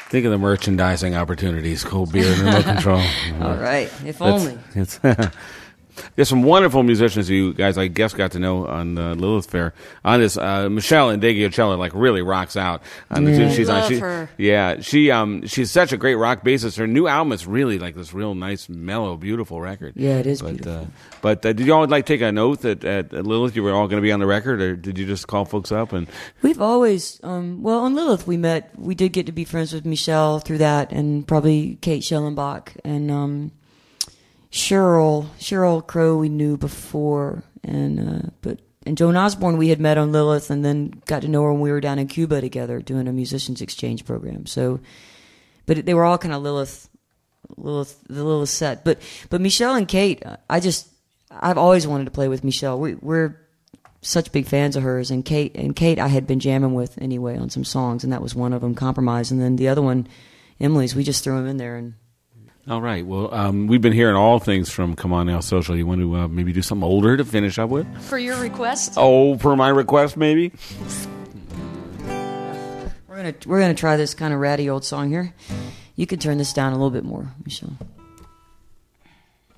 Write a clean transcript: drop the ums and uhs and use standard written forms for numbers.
Think of the merchandising opportunities. Cold beer and remote control. All right, if only. There's some wonderful musicians you guys, I guess, got to know on Lilith Fair. On this, Michelle Indegiocella like really rocks out. She's love her. Yeah, she's such a great rock bassist. Her new album is really like this real nice, mellow, beautiful record. Yeah, it is beautiful. But did you all like take an oath at Lilith? You were all going to be on the record, or did you just call folks up? And we've always, on Lilith we met. We did get to be friends with Michelle through that, and probably Kate Schellenbach and. Cheryl Crow we knew before, and Joan Osborne we had met on Lilith, and then got to know her when we were down in Cuba together doing a musicians exchange program. So, but they were all kind of the Lilith set. But Michelle and Kate, I've always wanted to play with Michelle. We're such big fans of hers, and Kate I had been jamming with anyway on some songs, and that was one of them, Compromise, and then the other one, Emily's. We just threw them in there and. All right. Well, we've been hearing all things from Come On Now Social. You want to maybe do something older to finish up with? For your request? Oh, per my request, maybe? We're gonna try this kind of ratty old song here. You can turn this down a little bit more, Michelle.